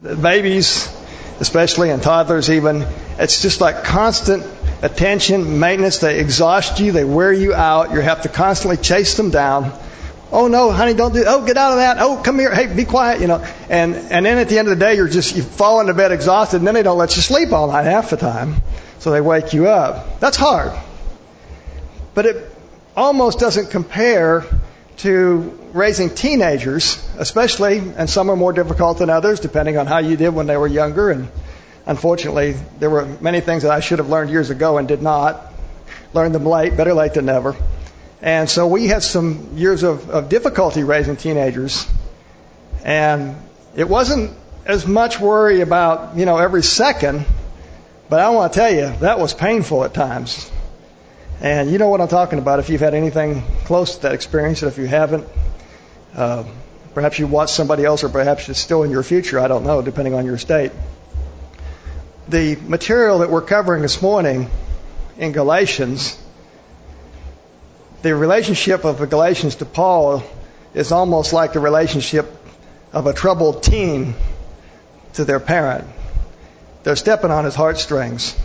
The babies, especially, and toddlers even, it's just like constant attention, maintenance. They exhaust you. They wear you out. You have to constantly chase them down. Oh, no, honey, don't do that. Oh, get out of that. Oh, come here. Hey, be quiet, And then at the end of the day, you fall into bed exhausted, and then they don't let you sleep all night half the time. So they wake you up. That's hard. But it almost doesn't compare to raising teenagers, especially, and some are more difficult than others, depending on how you did when they were younger. And unfortunately, there were many things that I should have learned years ago and did not. Learned them late, better late than never. And so we had some years of difficulty raising teenagers. And it wasn't as much worry about, every second, but I want to tell you, that was painful at times. And you know what I'm talking about if you've had anything close to that experience. And if you haven't, perhaps you watched somebody else, or perhaps it's still in your future. I don't know, depending on your state. The material that we're covering this morning in Galatians, the relationship of the Galatians to Paul is almost like the relationship of a troubled teen to their parent. They're stepping on his heartstrings.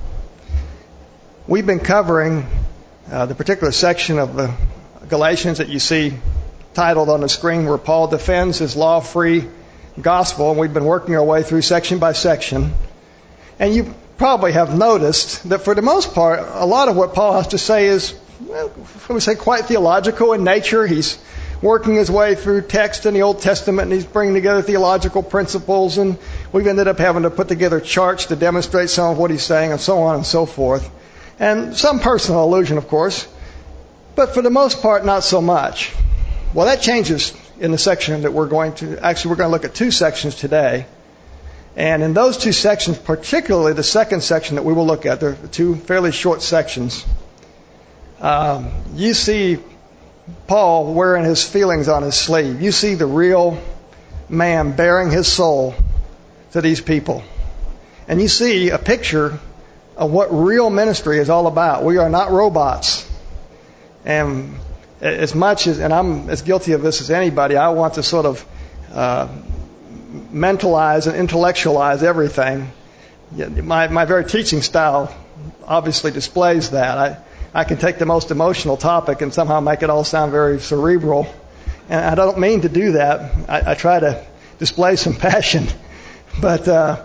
We've been covering the particular section of the Galatians that you see titled on the screen, where Paul defends his law-free gospel, and we've been working our way through section by section. And you probably have noticed that for the most part, a lot of what Paul has to say is, quite theological in nature. He's working his way through text in the Old Testament, and he's bringing together theological principles, and we've ended up having to put together charts to demonstrate some of what he's saying, and so on and so forth. And some personal allusion, of course, but for the most part, not so much. Well, that changes in the section that we're going to look at two sections today. And in those two sections, particularly the second section that we will look at, they're two fairly short sections. You see Paul wearing his feelings on his sleeve. You see the real man bearing his soul to these people. And you see a picture of what real ministry is all about. We are not robots. And as much as, and I'm as guilty of this as anybody, I want to sort of mentalize and intellectualize everything. My very teaching style obviously displays that. I can take the most emotional topic and somehow make it all sound very cerebral. And I don't mean to do that. I try to display some passion. But,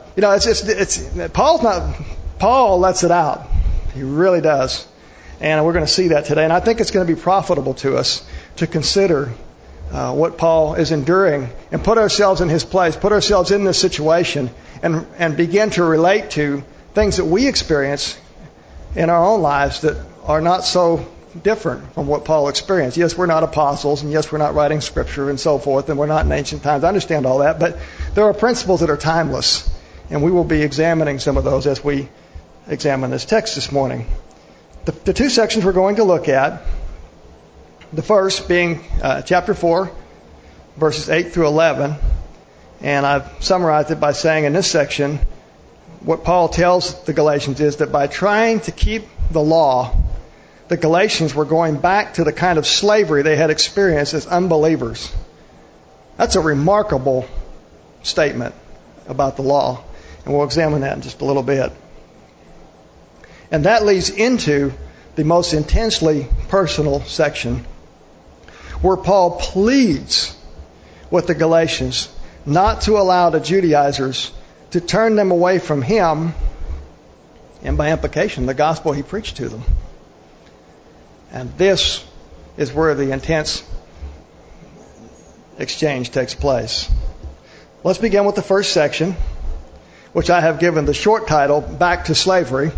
Paul lets it out. He really does. And we're going to see that today. And I think it's going to be profitable to us to consider what Paul is enduring and put ourselves in his place, put ourselves in this situation, and begin to relate to things that we experience in our own lives that are not so different from what Paul experienced. Yes, we're not apostles, and yes, we're not writing scripture and so forth, and we're not in ancient times. I understand all that, but there are principles that are timeless, and we will be examining some of those as we examine this text this morning. The two sections we're going to look at, the first being chapter 4, verses 8 through 11, and I've summarized it by saying in this section, what Paul tells the Galatians is that by trying to keep the law, the Galatians were going back to the kind of slavery they had experienced as unbelievers. That's a remarkable statement about the law, and we'll examine that in just a little bit. And that leads into the most intensely personal section, where Paul pleads with the Galatians not to allow the Judaizers to turn them away from him, and by implication, the gospel he preached to them. And this is where the intense exchange takes place. Let's begin with the first section, which I have given the short title, Back to Slavery.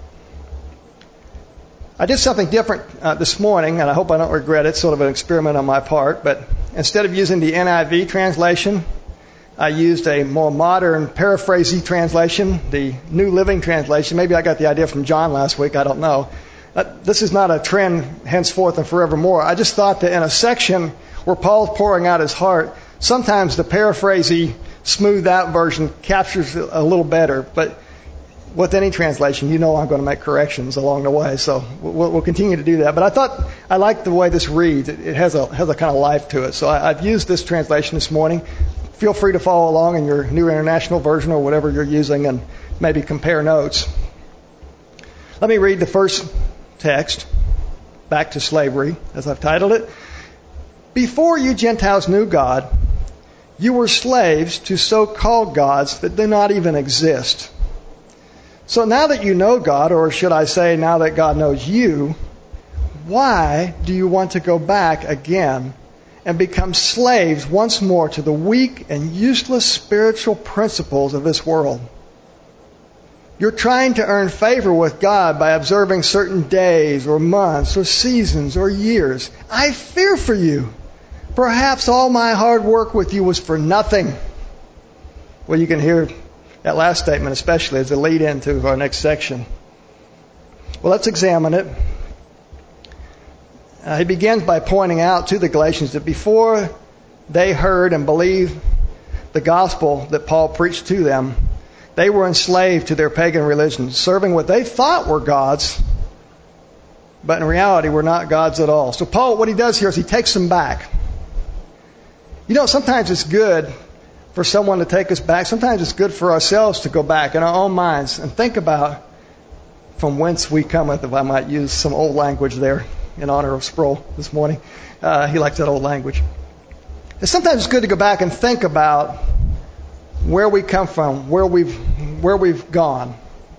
I did something different this morning, and I hope I don't regret it. It's sort of an experiment on my part. But instead of using the NIV translation, I used a more modern paraphrasing translation, the New Living Translation. Maybe I got the idea from John last week. I don't know. This is not a trend henceforth and forevermore. I just thought that in a section where Paul's pouring out his heart, sometimes the paraphrasing, smoothed out version captures it a little better. But with any translation, I'm going to make corrections along the way. So we'll continue to do that. But I thought I liked the way this reads. It has a kind of life to it. So I've used this translation this morning. Feel free to follow along in your New International Version or whatever you're using and maybe compare notes. Let me read the first text, Back to Slavery, as I've titled it. Before you Gentiles knew God, you were slaves to so-called gods that do not even exist. So now that you know God, or should I say now that God knows you, why do you want to go back again and become slaves once more to the weak and useless spiritual principles of this world? You're trying to earn favor with God by observing certain days or months or seasons or years. I fear for you. Perhaps all my hard work with you was for nothing. Well, you can hear that last statement especially as a lead into our next section. Well, let's examine it. He begins by pointing out to the Galatians that before they heard and believed the gospel that Paul preached to them, they were enslaved to their pagan religions, serving what they thought were gods, but in reality were not gods at all. So Paul, what he does here is he takes them back. You know, sometimes it's good for someone to take us back. Sometimes it's good for ourselves to go back in our own minds and think about from whence we cometh, if I might use some old language there in honor of Sproul this morning. He likes that old language. And sometimes it's good to go back and think about where we come from, where we've gone.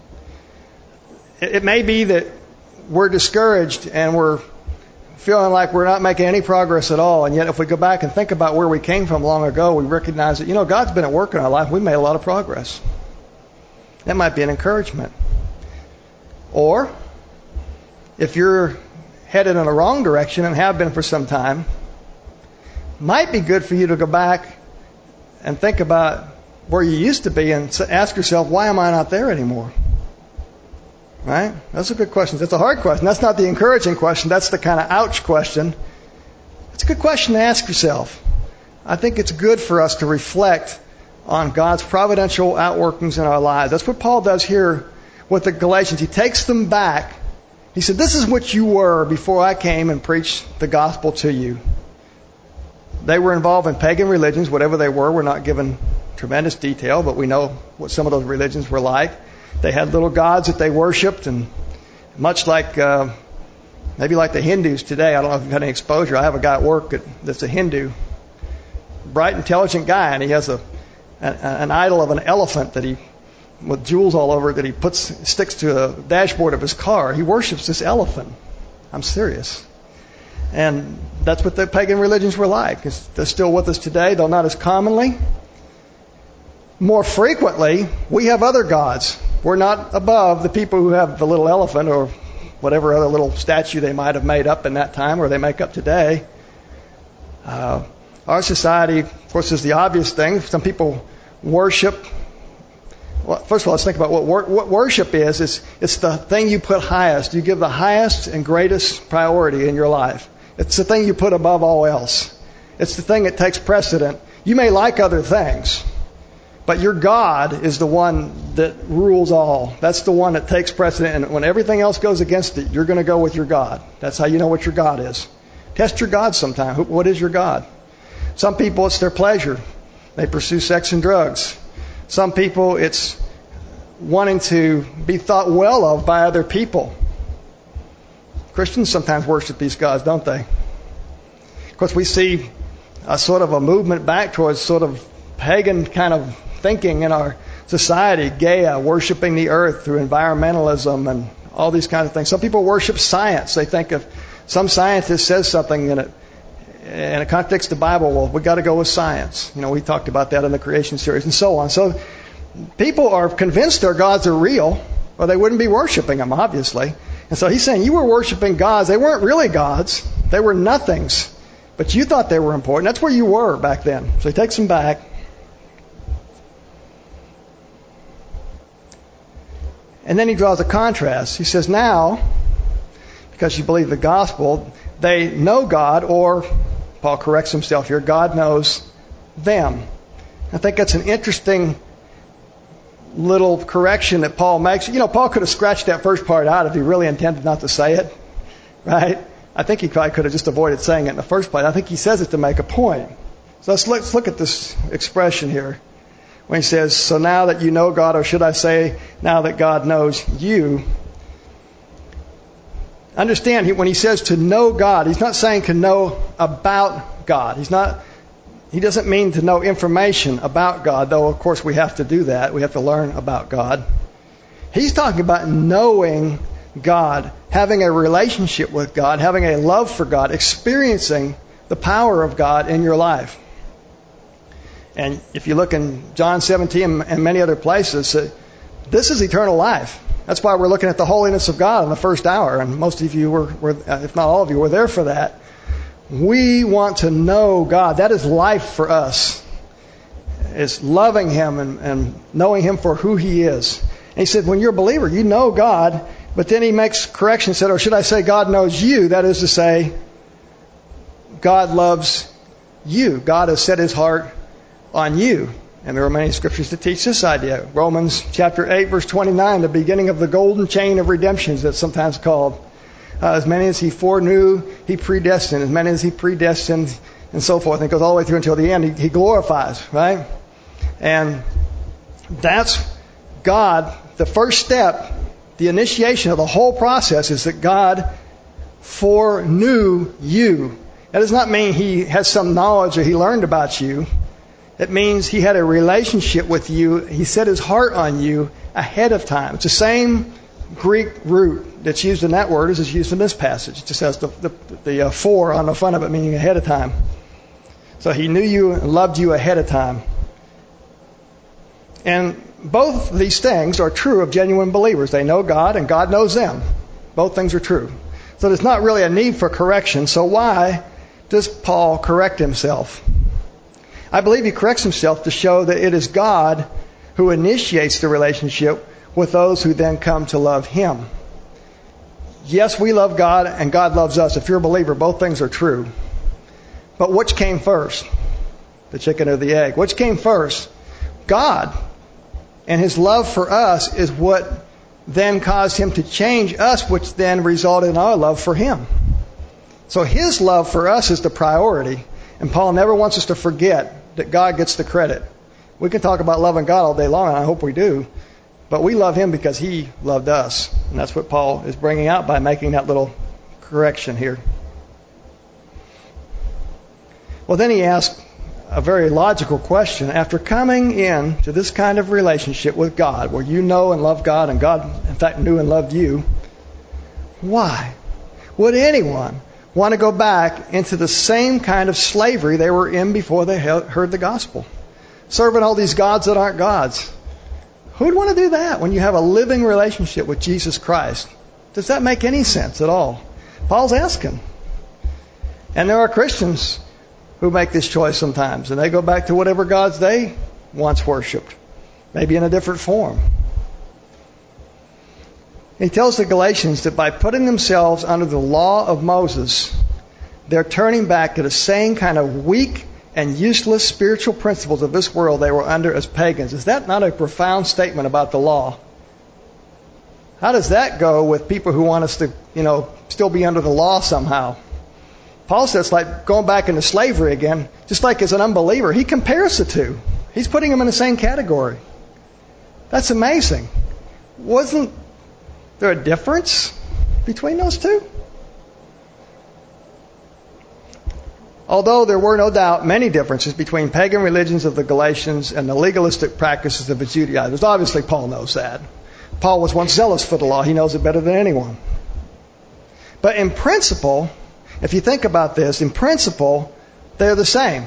It may be that we're discouraged and we're feeling like we're not making any progress at all, and yet if we go back and think about where we came from long ago, we recognize that, you know, God's been at work in our life. We made a lot of progress. That might be an encouragement. Or, if you're headed in the wrong direction and have been for some time, might be good for you to go back and think about where you used to be and ask yourself, why am I not there anymore? Right? That's a good question. That's a hard question. That's not the encouraging question. That's the kind of ouch question. It's a good question to ask yourself. I think it's good for us to reflect on God's providential outworkings in our lives. That's what Paul does here with the Galatians. He takes them back. He said, this is what you were before I came and preached the gospel to you. They were involved in pagan religions, whatever they were. We're not given tremendous detail, but we know what some of those religions were like. They had little gods that they worshipped, and much like, maybe like the Hindus today, I don't know if you've had any exposure. I have a guy at work that's a Hindu, bright, intelligent guy, and he has an idol of an elephant that he, with jewels all over it, that he sticks to the dashboard of his car. He worships this elephant. I'm serious. And that's what the pagan religions were like. They're still with us today, though not as commonly. More frequently, we have other gods. We're not above the people who have the little elephant or whatever other little statue they might have made up in that time or they make up today. Our society, of course, is the obvious thing. Some people worship. Well, first of all, let's think about what worship is. It's the thing you put highest. You give the highest and greatest priority in your life. It's the thing you put above all else. It's the thing that takes precedent. You may like other things, but your God is the one that rules all. That's the one that takes precedent. And when everything else goes against it, you're going to go with your God. That's how you know what your God is. Test your God sometime. What is your God? Some people, it's their pleasure. They pursue sex and drugs. Some people, it's wanting to be thought well of by other people. Christians sometimes worship these gods, don't they? Of course, we see a sort of a movement back towards sort of pagan kind of thinking in our society. Gaia, worshiping the earth through environmentalism and all these kinds of things. Some people worship science. They think if some scientist says something and it contradicts the Bible, well, we've got to go with science. You know, we talked about that in the creation series and so on. So people are convinced their gods are real, or they wouldn't be worshiping them, obviously. And so he's saying you were worshiping gods. They weren't really gods. They were nothings. But you thought they were important. That's where you were back then. So he takes them back. And then he draws a contrast. He says, now, because you believe the gospel, they know God, or, Paul corrects himself here, God knows them. I think that's an interesting little correction that Paul makes. You know, Paul could have scratched that first part out if he really intended not to say it, right? I think he probably could have just avoided saying it in the first place. I think he says it to make a point. So let's look at this expression here. When he says, so now that you know God, or should I say, now that God knows you. Understand, when he says to know God, he's not saying to know about God. He doesn't mean to know information about God, though of course we have to do that. We have to learn about God. He's talking about knowing God, having a relationship with God, having a love for God, experiencing the power of God in your life. And if you look in John 17 and many other places, this is eternal life. That's why we're looking at the holiness of God in the first hour. And most of you were, if not all of you, were there for that. We want to know God. That is life for us. It's loving Him and knowing Him for who He is. And he said, when you're a believer, you know God. But then he makes correction, said, or should I say God knows you? That is to say, God loves you. God has set His heart on you. And there are many scriptures that teach this idea. Romans chapter 8, verse 29, the beginning of the golden chain of redemption, as it's sometimes called. As many as He foreknew, He predestined. As many as He predestined, and so forth. And it goes all the way through until the end. He glorifies, right? And that's God. The first step, the initiation of the whole process, is that God foreknew you. That does not mean He has some knowledge or He learned about you. It means He had a relationship with you. He set His heart on you ahead of time. It's the same Greek root that's used in that word as is used in this passage. It just has the for on the front of it, meaning ahead of time. So He knew you and loved you ahead of time. And both of these things are true of genuine believers. They know God and God knows them. Both things are true. So there's not really a need for correction. So why does Paul correct himself? I believe he corrects himself to show that it is God who initiates the relationship with those who then come to love Him. Yes, we love God and God loves us. If you're a believer, both things are true. But which came first? The chicken or the egg? Which came first? God. And His love for us is what then caused Him to change us, which then resulted in our love for Him. So His love for us is the priority. And Paul never wants us to forget that God gets the credit. We can talk about loving God all day long, and I hope we do. But we love Him because He loved us. And that's what Paul is bringing out by making that little correction here. Well, then he asks a very logical question. After coming in to this kind of relationship with God, where you know and love God, and God, in fact, knew and loved you, why would anyone want to go back into the same kind of slavery they were in before they heard the gospel? Serving all these gods that aren't gods. Who'd want to do that when you have a living relationship with Jesus Christ? Does that make any sense at all? Paul's asking. And there are Christians who make this choice sometimes, and they go back to whatever gods they once worshipped, maybe in a different form. He tells the Galatians that by putting themselves under the law of Moses, they're turning back to the same kind of weak and useless spiritual principles of this world they were under as pagans. Is that not a profound statement about the law? How does that go with people who want us to, still be under the law somehow? Paul says it's like going back into slavery again, just like as an unbeliever. He compares the two. He's putting them in the same category. That's amazing. Wasn't there a difference between those two? Although there were no doubt many differences between pagan religions of the Galatians and the legalistic practices of the Judaizers. Obviously, Paul knows that. Paul was once zealous for the law. He knows it better than anyone. But in principle, if you think about this, in principle, they're the same.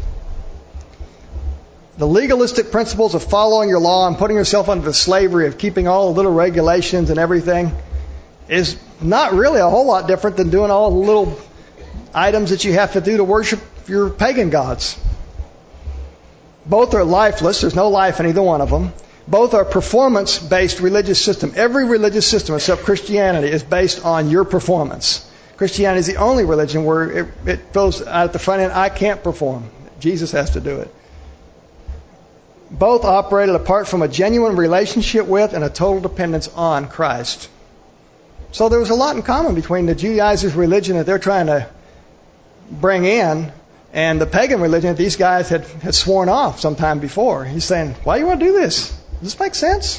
The legalistic principles of following your law and putting yourself under the slavery of keeping all the little regulations and everything is not really a whole lot different than doing all the little items that you have to do to worship your pagan gods. Both are lifeless. There's no life in either one of them. Both are performance-based religious system. Every religious system except Christianity is based on your performance. Christianity is the only religion where it goes out at the front end, I can't perform. Jesus has to do it. Both operated apart from a genuine relationship with and a total dependence on Christ. So there was a lot in common between the Judaizers' religion that they're trying to bring in And the pagan religion that these guys had sworn off sometime before. He's saying, why do you want to do this? Does this make sense?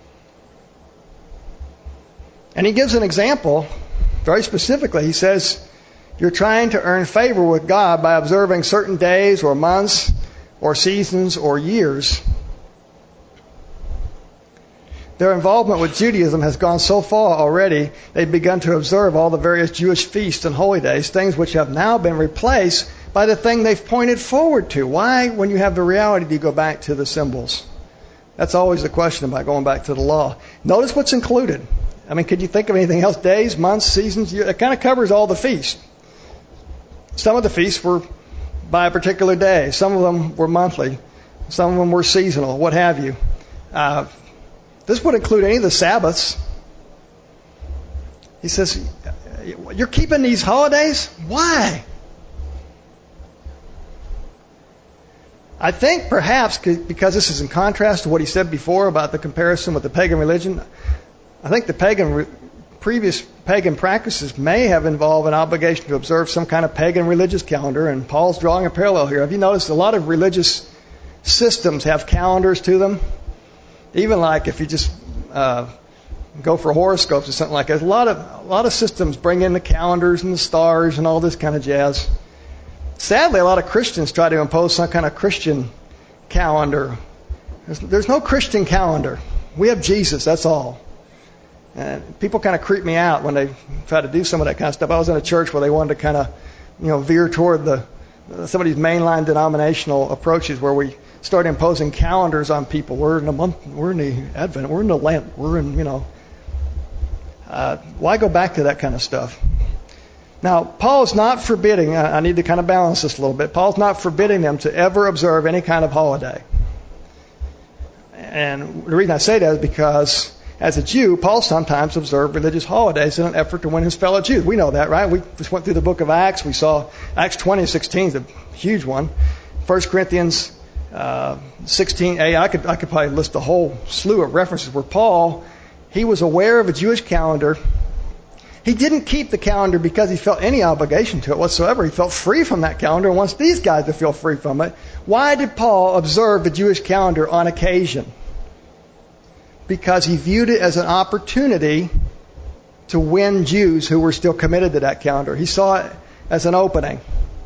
And he gives an example, very specifically. He says, you're trying to earn favor with God by observing certain days or months or seasons or years. Their involvement with Judaism has gone so far already, they've begun to observe all the various Jewish feasts and holy days, things which have now been replaced by the thing they've pointed forward to. Why, when you have the reality, do you go back to the symbols? That's always the question about going back to the law. Notice what's included. I mean, could you think of anything else? Days, months, seasons? It kind of covers all the feasts. Some of the feasts were by a particular day. Some of them were monthly. Some of them were seasonal, what have you. This would include any of the Sabbaths. He says, you're keeping these holidays? Why? I think perhaps because this is in contrast to what he said before about the comparison with the pagan religion, I think the previous pagan practices may have involved an obligation to observe some kind of pagan religious calendar, and Paul's drawing a parallel here. Have you noticed a lot of religious systems have calendars to them? Even like if you just go for horoscopes or something like that, a lot of systems bring in the calendars and the stars and all this kind of jazz. Sadly, a lot of Christians try to impose some kind of Christian calendar. There's no Christian calendar. We have Jesus, that's all. And people kind of creep me out when they try to do some of that kind of stuff. I was in a church where they wanted to kind of, veer toward some of these mainline denominational approaches where we start imposing calendars on people. We're in the month, we're in the Advent, we're in the Lent, we're in, why go back to that kind of stuff? Now, Paul's not forbidding, I need to kind of balance this a little bit. Paul's not forbidding them to ever observe any kind of holiday. And the reason I say that is because as a Jew, Paul sometimes observed religious holidays in an effort to win his fellow Jews. We know that, right? We just went through the book of Acts. We saw Acts 20:16 is a huge one. 1 Corinthians 16a. I could probably list a whole slew of references where Paul, he was aware of a Jewish calendar. He didn't keep the calendar because he felt any obligation to it whatsoever. He felt free from that calendar and wants these guys to feel free from it. Why did Paul observe the Jewish calendar on occasion? Because he viewed it as an opportunity to win Jews who were still committed to that calendar. He saw it as an opening.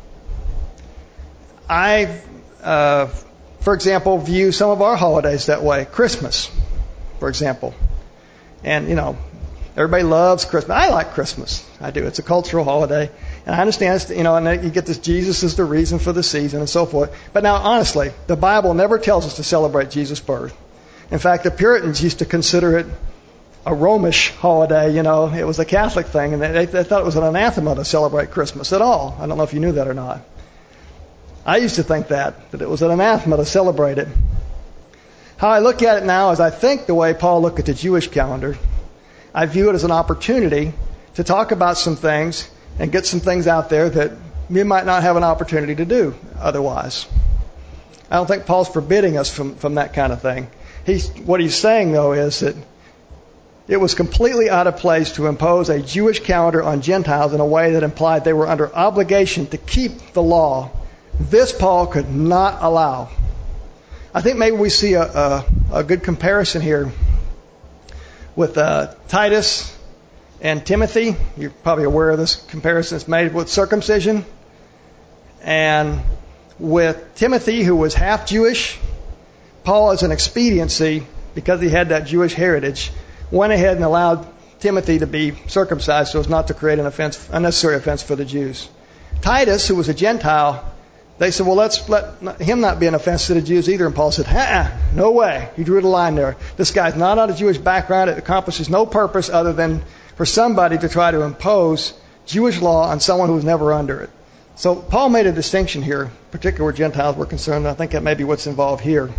I, for example, view some of our holidays that way. Christmas, for example. And, everybody loves Christmas. I like Christmas. I do. It's a cultural holiday. And I understand, and you get this Jesus is the reason for the season and so forth. But now, honestly, the Bible never tells us to celebrate Jesus' birth. In fact, the Puritans used to consider it a Romish holiday. It was a Catholic thing, and they thought it was an anathema to celebrate Christmas at all. I don't know if you knew that or not. I used to think that it was an anathema to celebrate it. How I look at it now is I think the way Paul looked at the Jewish calendar, I view it as an opportunity to talk about some things and get some things out there that you might not have an opportunity to do otherwise. I don't think Paul's forbidding us from that kind of thing. What he's saying, though, is that it was completely out of place to impose a Jewish calendar on Gentiles in a way that implied they were under obligation to keep the law. This Paul could not allow. I think maybe we see a good comparison here with Titus and Timothy. You're probably aware of this comparison. It's made with circumcision. And with Timothy, who was half Jewish, Paul, as an expediency, because he had that Jewish heritage, went ahead and allowed Timothy to be circumcised so as not to create an unnecessary offense for the Jews. Titus, who was a Gentile, they said, well, let's let him not be an offense to the Jews either. And Paul said, no way. He drew the line there. This guy's not out of Jewish background. It accomplishes no purpose other than for somebody to try to impose Jewish law on someone who was never under it. So Paul made a distinction here, particularly where Gentiles were concerned. And I think that may be what's involved here.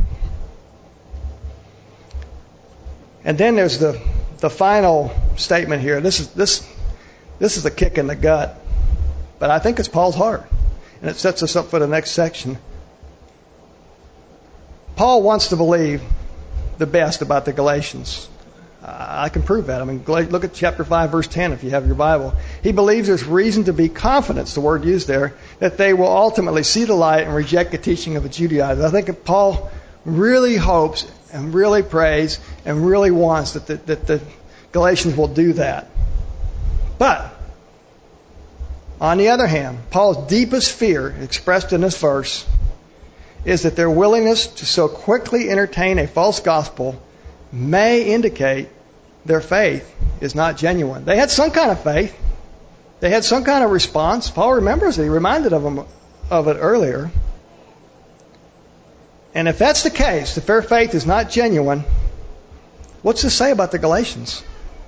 And then there's the final statement here. This is a kick in the gut, but I think it's Paul's heart, and it sets us up for the next section. Paul wants to believe the best about the Galatians. I can prove that. I mean, look at chapter 5, verse 10 if you have your Bible. He believes there's reason to be confident, the word used there, that they will ultimately see the light and reject the teaching of the Judaizers. I think that Paul really hopes and really prays and really wants that the Galatians will do that. But, on the other hand, Paul's deepest fear, expressed in this verse, is that their willingness to so quickly entertain a false gospel may indicate their faith is not genuine. They had some kind of faith. They had some kind of response. Paul remembers it. He reminded them of it earlier. And if that's the case, if their faith is not genuine, what's this say about the Galatians?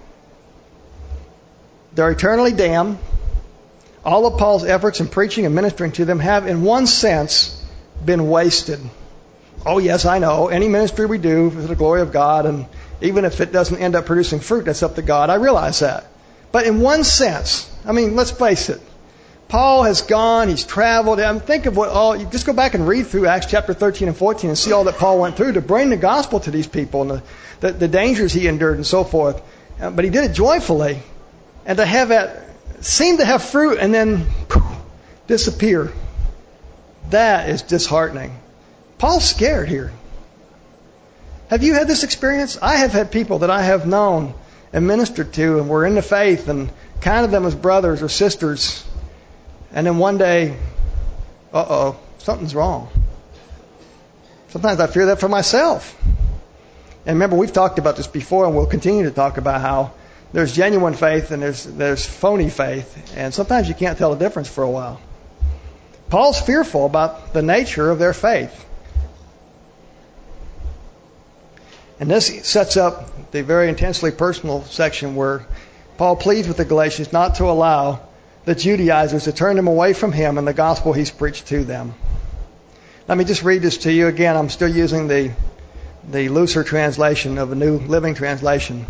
They're eternally damned. All of Paul's efforts in preaching and ministering to them have, in one sense, been wasted. Oh, yes, I know. Any ministry we do for the glory of God, and even if it doesn't end up producing fruit, that's up to God. I realize that. But in one sense, I mean, let's face it. Paul has gone, he's traveled. Think of you just go back and read through Acts chapter 13 and 14 and see all that Paul went through to bring the gospel to these people and the dangers he endured and so forth. But he did it joyfully. And to have that seem to have fruit and then disappear, that is disheartening. Paul's scared here. Have you had this experience? I have had people that I have known and ministered to and were in the faith and counted them as brothers or sisters. And then one day, something's wrong. Sometimes I fear that for myself. And remember, we've talked about this before and we'll continue to talk about how there's genuine faith and there's phony faith. And sometimes you can't tell the difference for a while. Paul's fearful about the nature of their faith. And this sets up the very intensely personal section where Paul pleads with the Galatians not to allow the Judaizers to turn them away from him and the gospel he's preached to them. Let me just read this to you again. I'm still using the looser translation of a New Living Translation.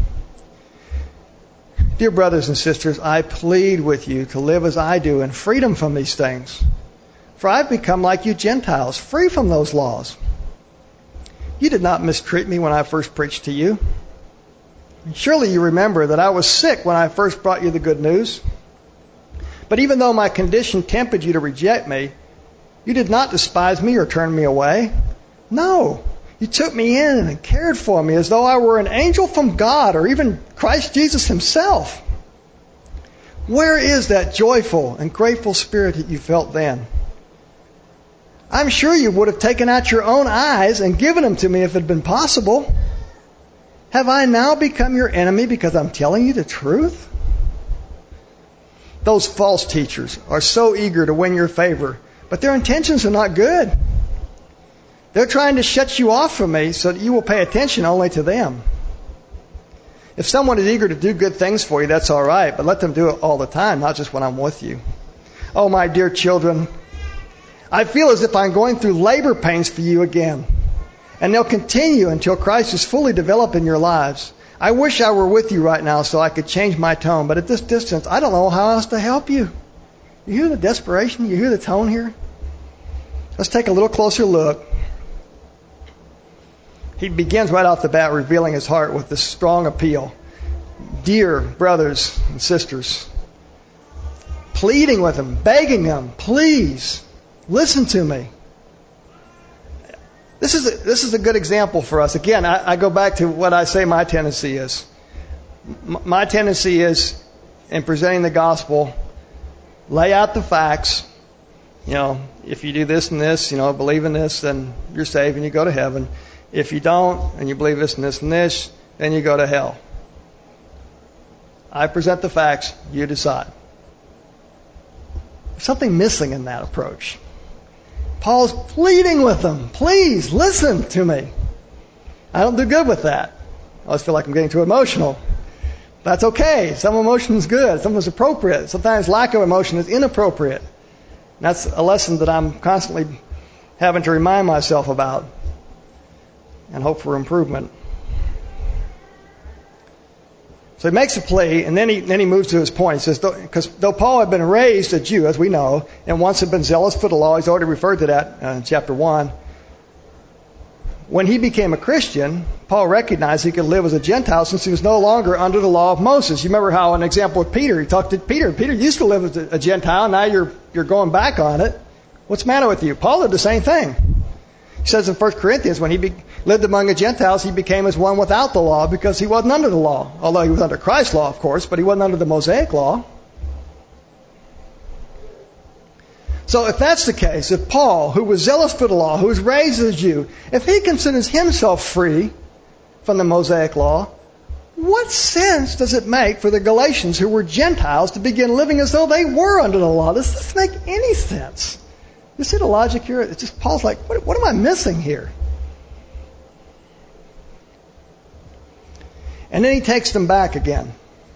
Dear brothers and sisters, I plead with you to live as I do in freedom from these things. For I've become like you Gentiles, free from those laws. You did not mistreat me when I first preached to you. Surely you remember that I was sick when I first brought you the good news. But even though my condition tempted you to reject me, you did not despise me or turn me away. No, you took me in and cared for me as though I were an angel from God or even Christ Jesus himself. Where is that joyful and grateful spirit that you felt then? I'm sure you would have taken out your own eyes and given them to me if it had been possible. Have I now become your enemy because I'm telling you the truth? Those false teachers are so eager to win your favor, but their intentions are not good. They're trying to shut you off from me so that you will pay attention only to them. If someone is eager to do good things for you, that's all right, but let them do it all the time, not just when I'm with you. Oh, my dear children, I feel as if I'm going through labor pains for you again, and they'll continue until Christ is fully developed in your lives. I wish I were with you right now so I could change my tone, but at this distance, I don't know how else to help you. You hear the desperation? You hear the tone here? Let's take a little closer look. He begins right off the bat revealing his heart with this strong appeal. Dear brothers and sisters, pleading with them, begging them, please, listen to me. This is a good example for us. Again, I go back to what I say my tendency is. My tendency is, in presenting the gospel, lay out the facts. If you do this and this, believe in this, then you're saved and you go to heaven. If you don't, and you believe this and this and this, then you go to hell. I present the facts, you decide. There's something missing in that approach. Paul's pleading with them, please listen to me. I don't do good with that. I always feel like I'm getting too emotional. That's okay. Some emotion is good. Some is appropriate. Sometimes lack of emotion is inappropriate. And that's a lesson that I'm constantly having to remind myself about and hope for improvement. So he makes a plea, and then he moves to his point. He says, because though Paul had been raised a Jew, as we know, and once had been zealous for the law, he's already referred to that in chapter 1. when he became a Christian, Paul recognized he could live as a Gentile since he was no longer under the law of Moses. You remember how an example with Peter, he talked to Peter. Peter used to live as a Gentile. Now you're going back on it. What's the matter with you? Paul did the same thing. He says in 1 Corinthians, when he lived among the Gentiles, he became as one without the law because he wasn't under the law. Although he was under Christ's law, of course, but he wasn't under the Mosaic law. So if that's the case, if Paul, who was zealous for the law, who was raised as a Jew, if he considers himself free from the Mosaic law, what sense does it make for the Galatians, who were Gentiles, to begin living as though they were under the law? This doesn't make any sense. You see the logic here? It's just Paul's like, what am I missing here? And then he takes them back again.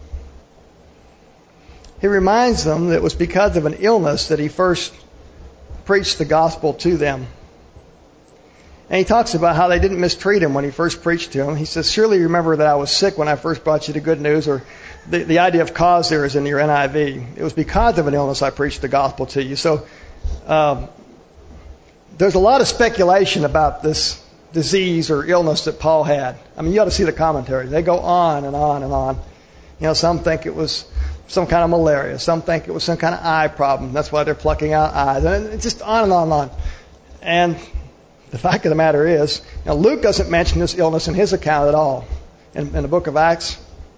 He reminds them that it was because of an illness that he first preached the gospel to them. And he talks about how they didn't mistreat him when he first preached to them. He says, surely you remember that I was sick when I first brought you the good news, or the idea of cause there is in your NIV. It was because of an illness I preached the gospel to you. So there's a lot of speculation about this disease or illness that Paul had. I mean, you ought to see the commentary. They go on and on and on. You know, some think it was some kind of malaria. Some think it was some kind of eye problem. That's why they're plucking out eyes. And it's just on and on and on. And the fact of the matter is, Luke doesn't mention this illness in his account at all in the book of Acts.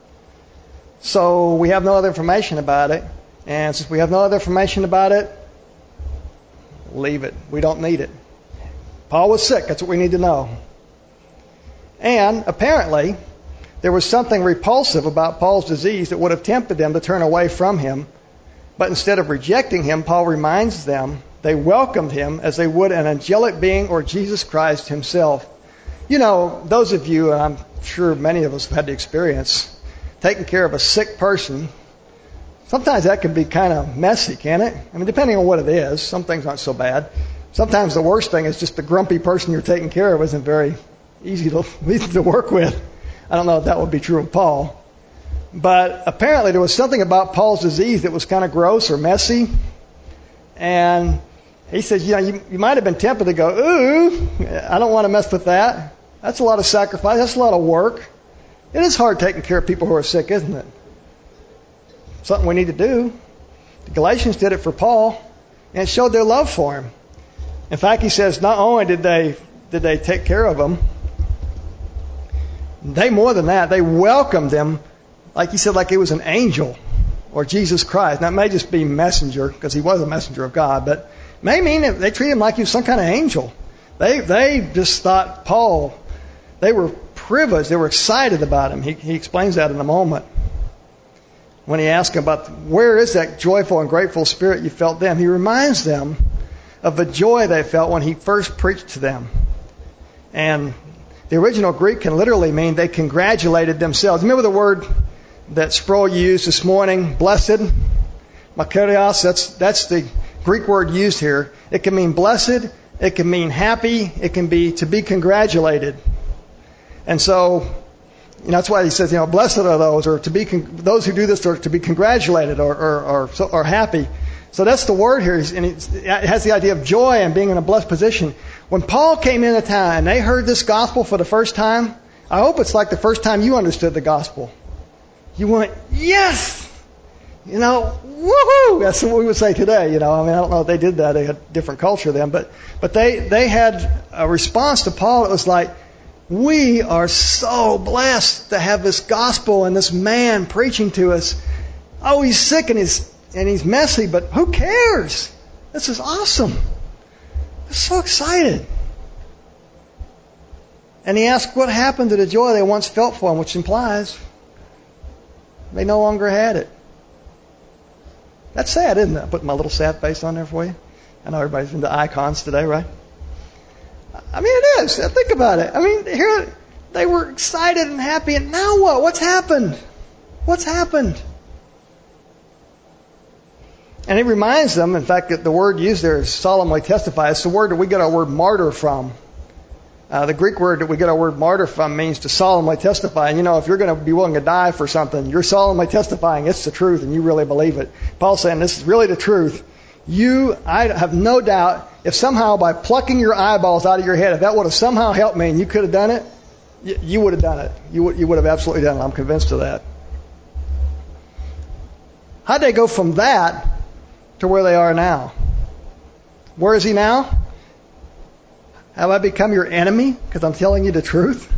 So we have no other information about it. And since we have no other information about it, leave it. We don't need it. Paul was sick. That's what we need to know. And apparently, there was something repulsive about Paul's disease that would have tempted them to turn away from him. But instead of rejecting him, Paul reminds them they welcomed him as they would an angelic being or Jesus Christ himself. You know, those of you, and I'm sure many of us have had the experience, taking care of a sick person, sometimes that can be kind of messy, can't it? I mean, depending on what it is, some things aren't so bad. Sometimes the worst thing is just the grumpy person you're taking care of isn't very easy to work with. I don't know if that would be true of Paul. But apparently there was something about Paul's disease that was kind of gross or messy. And he says, you might have been tempted to go, ooh, I don't want to mess with that. That's a lot of sacrifice. That's a lot of work. It is hard taking care of people who are sick, isn't it? Something we need to do. The Galatians did it for Paul, and it showed their love for him. In fact, he says, not only did they take care of him, they more than that, they welcomed him, like he said, like he was an angel or Jesus Christ. Now, it may just be messenger, because he was a messenger of God, but it may mean that they treated him like he was some kind of angel. They just thought Paul, they were privileged, they were excited about him. He explains that in a moment. When he asks about where is that joyful and grateful spirit you felt then, he reminds them of the joy they felt when he first preached to them. And the original Greek can literally mean they congratulated themselves. Remember the word that Sproul used this morning, blessed? Makarios, that's the Greek word used here. It can mean blessed, it can mean happy, it can be to be congratulated. And so, that's why he says, blessed are those, or those who do this are to be congratulated or happy. So that's the word here, and it has the idea of joy and being in a blessed position. When Paul came into town and they heard this gospel for the first time, I hope it's like the first time you understood the gospel. You went, yes! Woohoo! That's what we would say today, I don't know if they did that. They had a different culture then. But they had a response to Paul. It was like, we are so blessed to have this gospel and this man preaching to us. Oh, he's sick and he's messy, but who cares? This is awesome. They're so excited. And he asked what happened to the joy they once felt for him, which implies they no longer had it. That's sad, isn't it? I put my little sad face on there for you. I know everybody's into icons today, right? I mean, it is. Think about it. I mean, here they were excited and happy, and now what? What's happened? What's happened? And it reminds them, in fact, that the word used there is solemnly testify. It's the word that we get our word martyr from. The Greek word that we get our word martyr from means to solemnly testify. And if you're going to be willing to die for something, you're solemnly testifying it's the truth and you really believe it. Paul's saying this is really the truth. I have no doubt if somehow by plucking your eyeballs out of your head, if that would have somehow helped me and you could have done it, you would have done it. You would have absolutely done it. I'm convinced of that. How'd they go from that to where they are now? Where is he now? Have I become your enemy because I'm telling you the truth?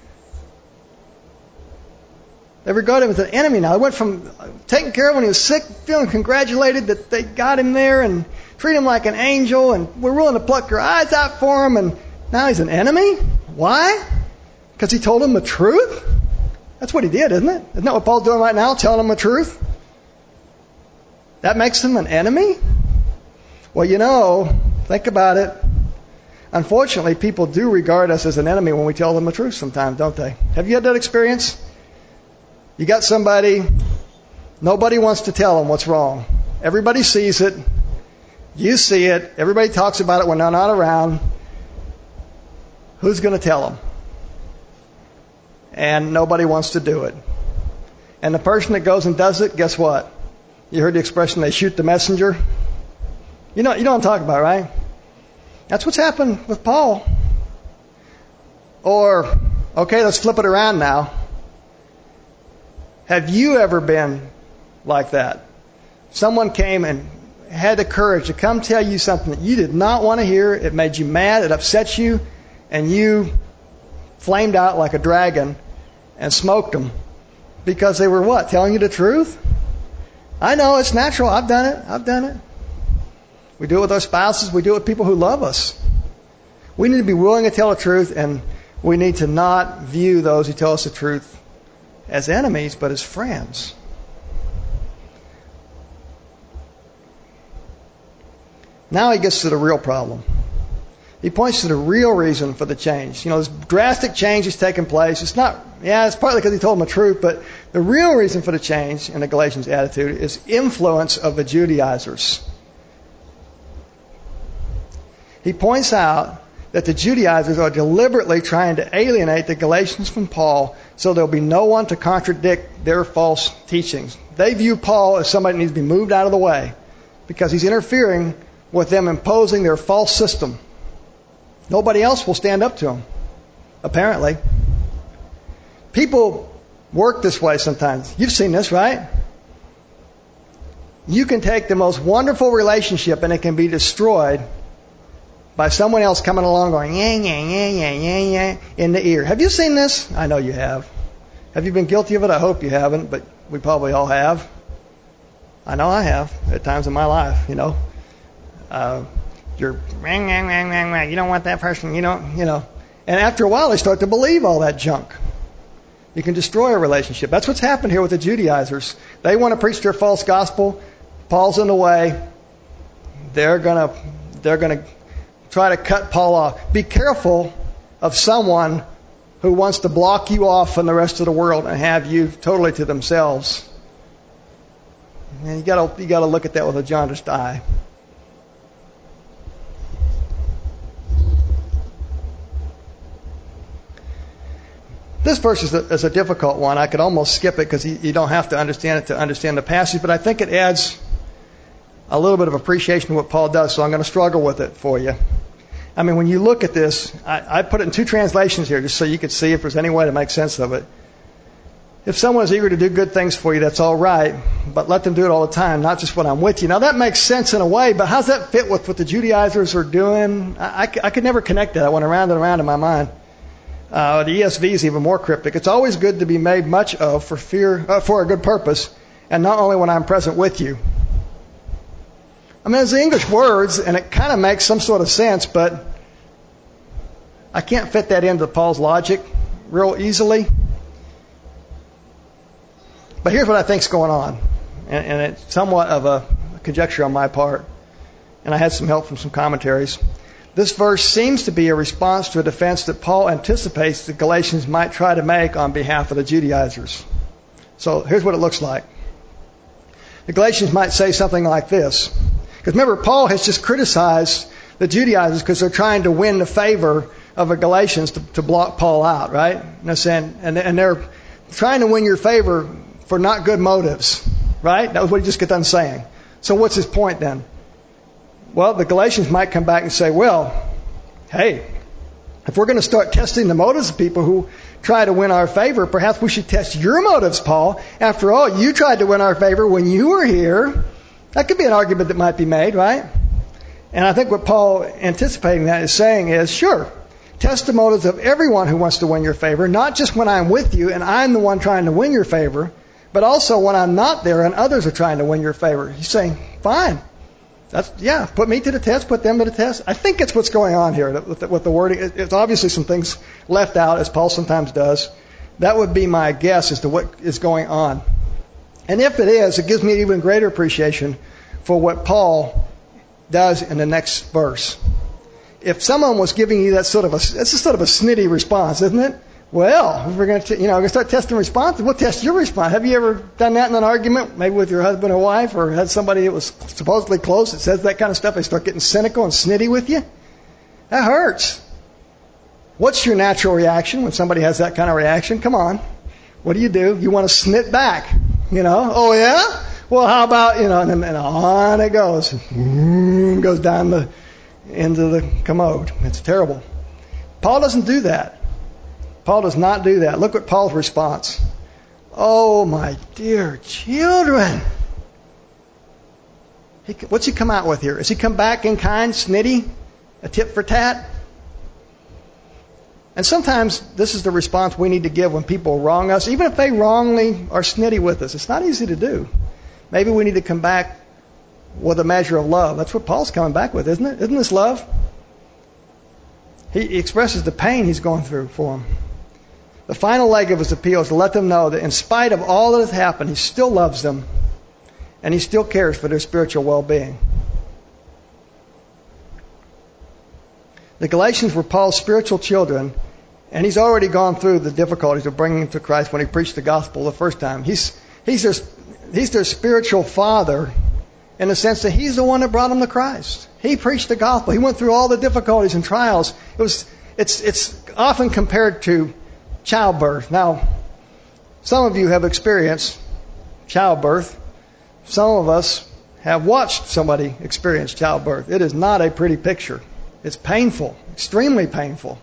They regard him as an enemy now. They went from taking care of him when he was sick, feeling congratulated that they got him there and treat him like an angel, and we're willing to pluck your eyes out for him, and now he's an enemy? Why? Because he told them the truth? That's what he did, isn't it? Isn't that what Paul's doing right now, telling them the truth? That makes him an enemy? Well, think about it. Unfortunately, people do regard us as an enemy when we tell them the truth sometimes, don't they? Have you had that experience? You got somebody, nobody wants to tell them what's wrong. Everybody sees it. You see it. Everybody talks about it when they're not around. Who's going to tell them? And nobody wants to do it. And the person that goes and does it, guess what? You heard the expression, they shoot the messenger? You know what I'm talking about, right? That's what's happened with Paul. Or, okay, let's flip it around now. Have you ever been like that? Someone came and had the courage to come tell you something that you did not want to hear. It made you mad. It upset you. And you flamed out like a dragon and smoked them. Because they were what? Telling you the truth? I know, it's natural. I've done it. We do it with our spouses. We do it with people who love us. We need to be willing to tell the truth, and we need to not view those who tell us the truth as enemies, but as friends. Now he gets to the real problem. He points to the real reason for the change. This drastic change is taking place. It's partly because he told them the truth, but the real reason for the change in the Galatians' attitude is influence of the Judaizers. He points out that the Judaizers are deliberately trying to alienate the Galatians from Paul so there'll be no one to contradict their false teachings. They view Paul as somebody that needs to be moved out of the way because he's interfering with them imposing their false system. Nobody else will stand up to him, apparently. People work this way sometimes. You've seen this, right? You can take the most wonderful relationship and it can be destroyed by someone else coming along going, yeah, yeah, yeah, yeah, yeah, yeah, in the ear. Have you seen this? I know you have. Have you been guilty of it? I hope you haven't, but we probably all have. I know I have at times in my life, You're, you don't want that person, And after a while, they start to believe all that junk. You can destroy a relationship. That's what's happened here with the Judaizers. They want to preach their false gospel. Paul's in the way. They're gonna try to cut Paul off. Be careful of someone who wants to block you off from the rest of the world and have you totally to themselves. And you gotta look at that with a jaundiced eye. This verse is a difficult one. I could almost skip it because you don't have to understand it to understand the passage, but I think it adds a little bit of appreciation to what Paul does, so I'm going to struggle with it for you. I mean, when you look at this, I put it in two translations here just so you could see if there's any way to make sense of it. If someone is eager to do good things for you, that's all right, but let them do it all the time, not just when I'm with you. Now, that makes sense in a way, but how does that fit with what the Judaizers are doing? I could never connect that. I went around and around in my mind. The ESV is even more cryptic. It's always good to be made much of for a good purpose, and not only when I'm present with you. I mean, it's the English words, and it kind of makes some sort of sense, but I can't fit that into Paul's logic real easily. But here's what I think's going on, and it's somewhat of a conjecture on my part, and I had some help from some commentaries. This verse seems to be a response to a defense that Paul anticipates the Galatians might try to make on behalf of the Judaizers. So here's what it looks like. The Galatians might say something like this. Because remember, Paul has just criticized the Judaizers because they're trying to win the favor of the Galatians to block Paul out, right? And they're trying to win your favor for not good motives, right? That was what he just got done saying. So what's his point then? Well, the Galatians might come back and say, well, hey, if we're going to start testing the motives of people who try to win our favor, perhaps we should test your motives, Paul. After all, you tried to win our favor when you were here. That could be an argument that might be made, right? And I think what Paul, anticipating that, is saying is, sure, test the motives of everyone who wants to win your favor, not just when I'm with you and I'm the one trying to win your favor, but also when I'm not there and others are trying to win your favor. He's saying, fine. Put me to the test, put them to the test. I think it's what's going on here with the wording. It's obviously some things left out, as Paul sometimes does. That would be my guess as to what is going on. And if it is, it gives me even greater appreciation for what Paul does in the next verse. If someone was giving you it's sort of a snitty response, isn't it? Well, if we're going to start testing responses, we'll test your response. Have you ever done that in an argument, maybe with your husband or wife, or had somebody that was supposedly close that says that kind of stuff? They start getting cynical and snitty with you. That hurts. What's your natural reaction when somebody has that kind of reaction? Come on. What do? You want to snit back. Oh yeah? Well, how about, and on it goes. Goes down into the commode. It's terrible. Paul doesn't do that. Paul does not do that. Look at Paul's response. Oh, my dear children. What's he come out with here? Has he come back in kind, snitty, a tit for tat? And sometimes this is the response we need to give when people wrong us, even if they wrongly are snitty with us. It's not easy to do. Maybe we need to come back with a measure of love. That's what Paul's coming back with, isn't it? Isn't this love? He expresses the pain he's going through for them. The final leg of his appeal is to let them know that in spite of all that has happened, he still loves them and he still cares for their spiritual well-being. The Galatians were Paul's spiritual children, and he's already gone through the difficulties of bringing them to Christ when he preached the gospel the first time. He's their spiritual father in the sense that he's the one that brought them to Christ. He preached the gospel. He went through all the difficulties and trials. It's often compared to childbirth. Now, some of you have experienced childbirth. Some of us have watched somebody experience childbirth. It is not a pretty picture. It's painful, extremely painful.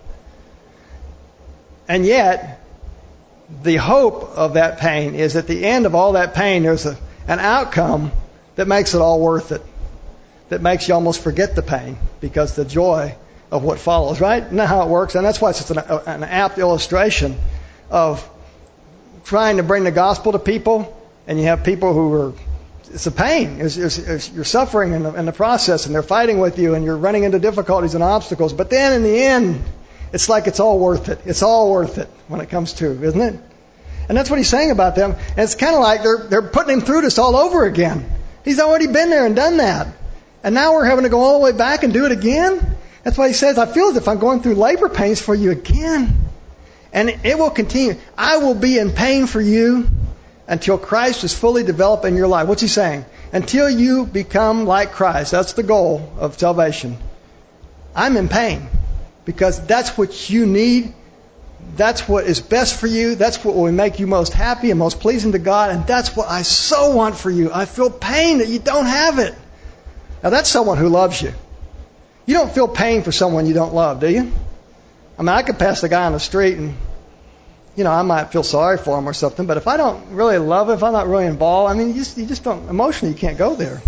And yet, the hope of that pain is at the end of all that pain, there's an outcome that makes it all worth it, that makes you almost forget the pain because the joy of what follows, right? Isn't that how it works? And that's why it's an apt illustration of trying to bring the gospel to people, and you have people who are, it's a pain. You're suffering in the process, and they're fighting with you, and you're running into difficulties and obstacles. But then in the end, it's like it's all worth it. It's all worth it when it comes to, isn't it? And that's what he's saying about them. And it's kind of like they're putting him through this all over again. He's already been there and done that. And now we're having to go all the way back and do it again. That's why he says, I feel as if I'm going through labor pains for you again. And it will continue. I will be in pain for you until Christ is fully developed in your life. What's he saying? Until you become like Christ. That's the goal of salvation. I'm in pain because that's what you need. That's what is best for you. That's what will make you most happy and most pleasing to God. And that's what I so want for you. I feel pain that you don't have it. Now that's someone who loves you. You don't feel pain for someone you don't love, do you? I mean, I could pass the guy on the street and, I might feel sorry for him or something. But if I don't really love him, if I'm not really involved, I mean, you just don't, emotionally, you can't go there.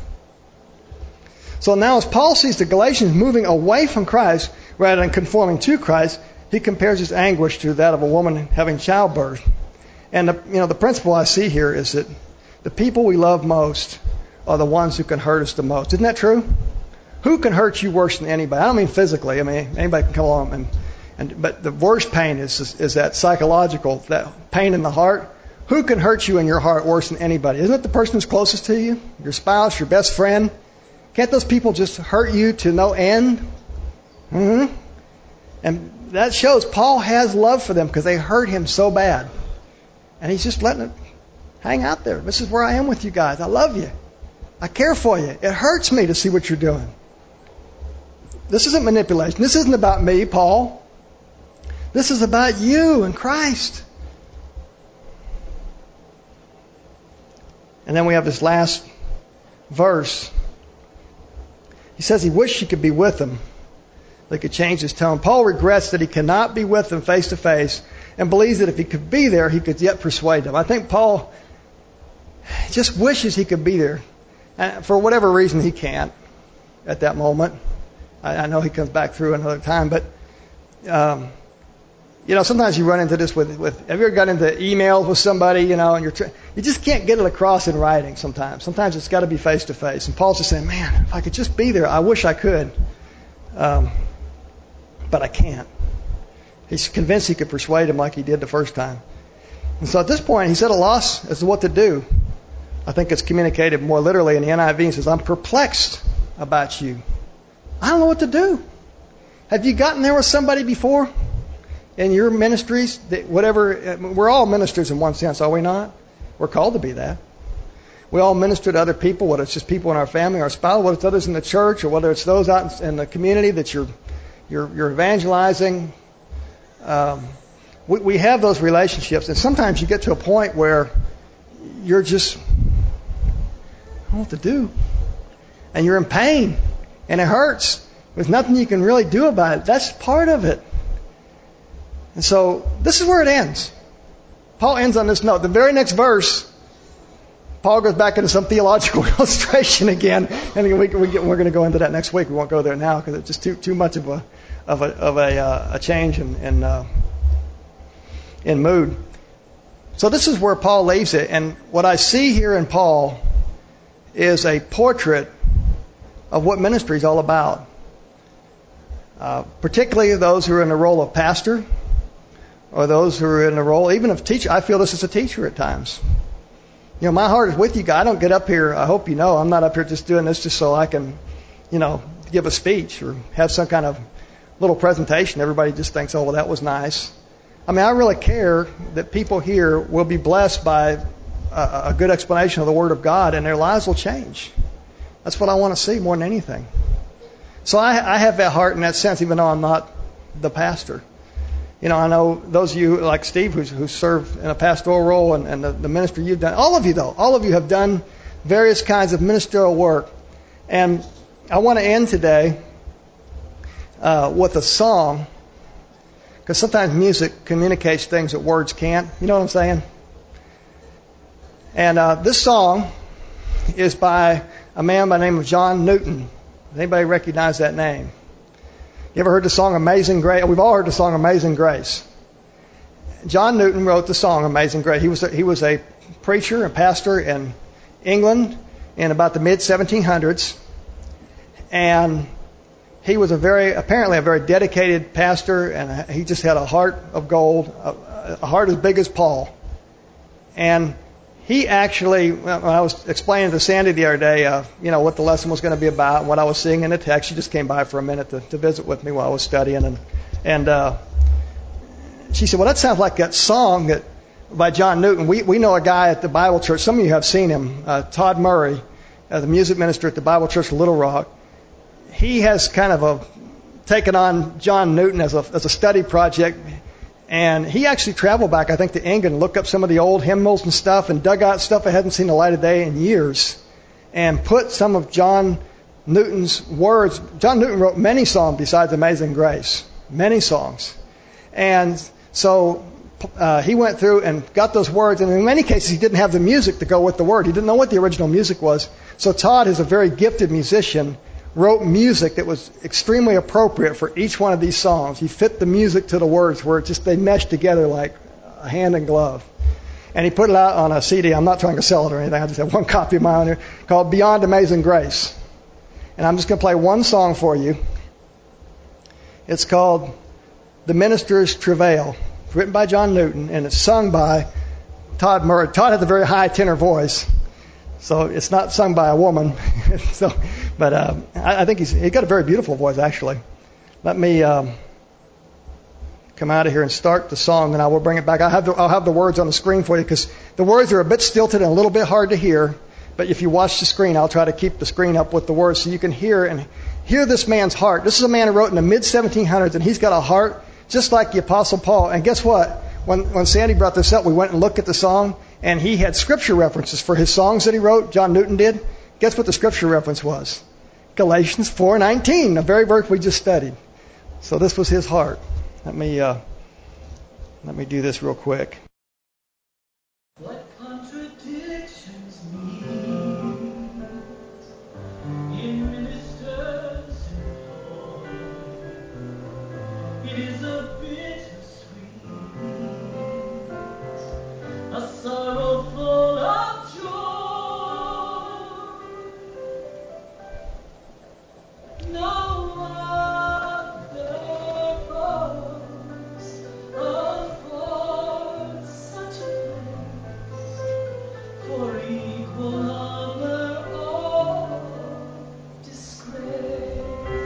So now as Paul sees the Galatians moving away from Christ rather than conforming to Christ, he compares his anguish to that of a woman having childbirth. And the principle I see here is that the people we love most are the ones who can hurt us the most. Isn't that true? Who can hurt you worse than anybody? I don't mean physically. I mean, anybody can come along but the worst pain is that psychological, that pain in the heart. Who can hurt you in your heart worse than anybody? Isn't it the person who's closest to you? Your spouse, your best friend? Can't those people just hurt you to no end? Mm-hmm. And that shows Paul has love for them because they hurt him so bad. And he's just letting it hang out there. This is where I am with you guys. I love you. I care for you. It hurts me to see what you're doing. This isn't manipulation. This isn't about me, Paul. This is about you and Christ. And then we have this last verse. He says he wished he could be with them. They could change his tone. Paul regrets that he cannot be with them face to face and believes that if he could be there, he could yet persuade them. I think Paul just wishes he could be there. And for whatever reason, he can't at that moment. I know he comes back through another time, but sometimes you run into this with have you ever got into emails with somebody, and you just can't get it across in writing sometimes. Sometimes it's got to be face to face. And Paul's just saying, man, if I could just be there, I wish I could. But I can't. He's convinced he could persuade him like he did the first time. And so at this point, he's at a loss as to what to do. I think it's communicated more literally in the NIV. He says, I'm perplexed about you. I don't know what to do. Have you gotten there with somebody before in your ministries? We're all ministers in one sense, are we not? We're called to be that. We all minister to other people, whether it's just people in our family, our spouse, whether it's others in the church, or whether it's those out in the community that you're evangelizing. We have those relationships, and sometimes you get to a point where you're just, I don't know what to do. And you're in pain, and it hurts. There's nothing you can really do about it. That's part of it. And so this is where it ends. Paul ends on this note. The very next verse, Paul goes back into some theological illustration again, and we're going to go into that next week. We won't go there now because it's just too much of a change in mood. So this is where Paul leaves it, and what I see here in Paul is a portrait of what ministry is all about. Particularly those who are in the role of pastor, or those who are in the role even of teacher. I feel this as a teacher at times. My heart is with you guys. I don't get up here, I hope you know, I'm not up here just doing this just so I can, give a speech or have some kind of little presentation. Everybody just thinks, oh, well, that was nice. I really care that people here will be blessed by a good explanation of the Word of God, and their lives will change. That's what I want to see more than anything. So I have that heart in that sense, even though I'm not the pastor. I know those of you like Steve who served in a pastoral role and the ministry you've done. All of you have done various kinds of ministerial work. And I want to end today with a song, because sometimes music communicates things that words can't. You know what I'm saying? And this song is by a man by the name of John Newton. Does anybody recognize that name? You ever heard the song Amazing Grace? We've all heard the song Amazing Grace. John Newton wrote the song Amazing Grace. He was a preacher and pastor in England in about the mid-1700s. And he was apparently a very dedicated pastor, and he just had a heart of gold, a heart as big as Paul. And he actually, when I was explaining to Sandy the other day, what the lesson was going to be about and what I was seeing in the text, she just came by for a minute to visit with me while I was studying. And she said, well, that sounds like that song by John Newton. We know a guy at the Bible Church. Some of you have seen him, Todd Murray, the music minister at the Bible Church of Little Rock. He has kind of taken on John Newton as a study project. And he actually traveled back, I think, to England and looked up some of the old hymnals and stuff and dug out stuff that hadn't seen the light of day in years and put some of John Newton's words. John Newton wrote many songs besides Amazing Grace, many songs. And so he went through and got those words, and in many cases he didn't have the music to go with the word. He didn't know what the original music was. So Todd is a very gifted musician, wrote music that was extremely appropriate for each one of these songs. He fit the music to the words where they meshed together like a hand and glove. And he put it out on a CD. I'm not trying to sell it or anything. I just have one copy of mine here called Beyond Amazing Grace. And I'm just going to play one song for you. It's called The Minister's Travail. It's written by John Newton, and it's sung by Todd Murray. Todd has a very high tenor voice, so it's not sung by a woman. But I think he's got a very beautiful voice, actually. Let me come out of here and start the song, and I will bring it back. I'll have the words on the screen for you, because the words are a bit stilted and a little bit hard to hear. But if you watch the screen, I'll try to keep the screen up with the words so you can hear this man's heart. This is a man who wrote in the mid-1700s, and he's got a heart just like the Apostle Paul. And guess what? When Sandy brought this up, we went and looked at the song, and he had scripture references for his songs that he wrote. John Newton did. Guess what the scripture reference was? Galatians 4:19, the very verse we just studied. So this was his heart. Let me do this real quick. What contradictions meet in ministers and Lord. It is a bittersweet, a sorrow full of joy. No other cause affords such a place for equal honor or disgrace.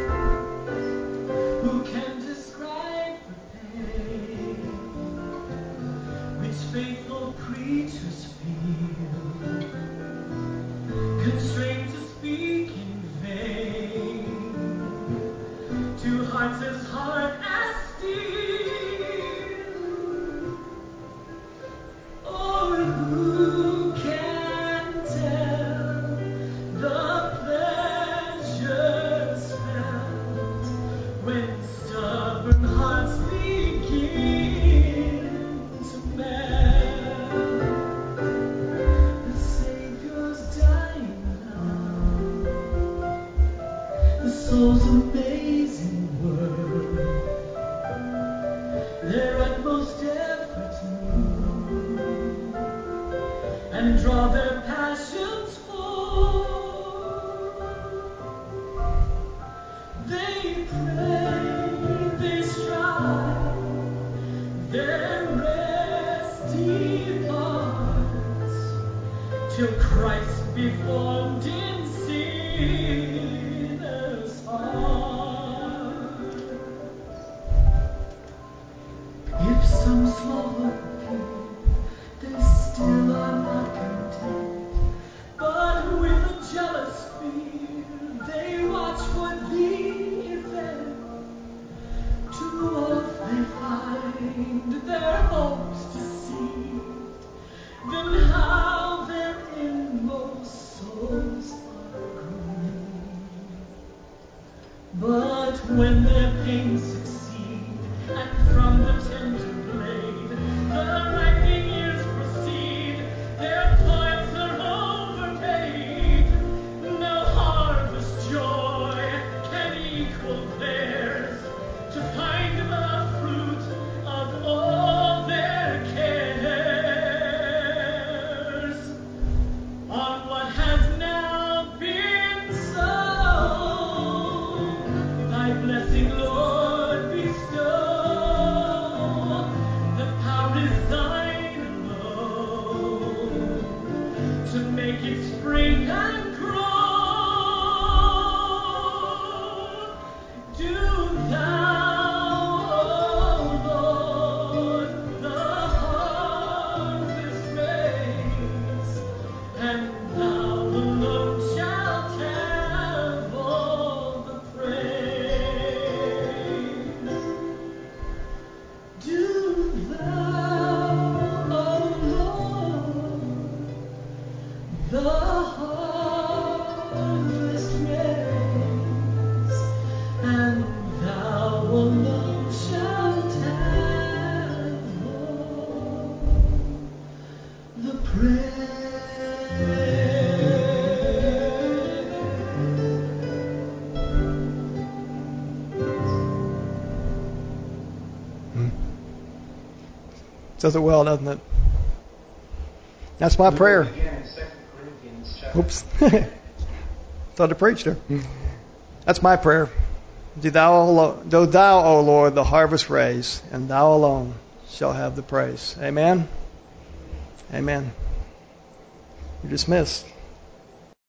Who can describe the pain which faithful preachers feel, constrained to speak in vain, to hearts as hard as steel? Or who can tell the pleasures felt when stubborn hearts begin to melt? The Savior's dying love, the soul's amazing word, their utmost efforts move and draw their passions forth. They pray, they strive, their rest departs, till Christ be formed in sinners' heart. If some small hope appear, they still are not content, but with a jealous fear they watch for the event. Too oft they find their hopes deceived, then how their inmost souls are grieved. But when their pains succeed, and from the tender blade the ripening years proceed, their toils are overpaid. No harvest joy can equal theirs, to find the fruit of all their cares. On what has now been sown, thy blessing, Lord, bestow. The power is thine alone, to make it spring and grow. Do thou, O Lord, the harvest raise, and thou alone shalt have all the praise. Do thou, O Lord, the harvest raise, and thou alone shalt have all the Does it well, doesn't it? That's my prayer. Again in 2 Corinthians chapter. Oops. Thought I preached her. That's my prayer. Do thou, O Lord, the harvest raise, and thou alone shall have the praise. Amen. Amen. You're dismissed.